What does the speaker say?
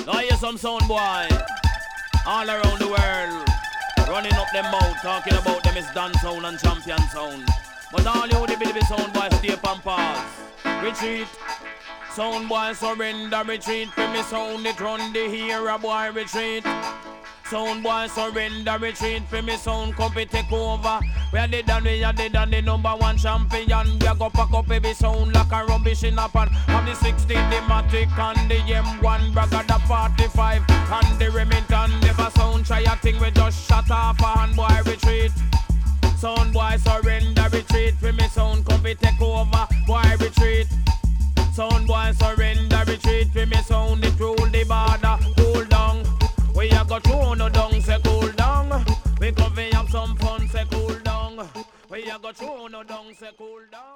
I hear some sound boy all around the world running up them mouth, talking about them is dance sound and champion sound. But all you the baby sound boy stay and pause. Retreat. Sound boy surrender, retreat. For me sound it run the hero boy retreat. Sound boy surrender, retreat. For me sound come fi take over. We are dead and the number one champion. We a go pack up every sound like a rubbish in a pan. From the 16, the Matic and the M1, bragga the 45 and the Remington. Never sound try a thing, we just shut off a hand boy retreat. Sound boy surrender, retreat. For me sound come fi take over, boy retreat. Sound boy surrender, retreat. For me sound it rule the border, cool down. We a go through no dung, say cool down. We come fi have some fun, say cool down. We a go through no dung, say cool down.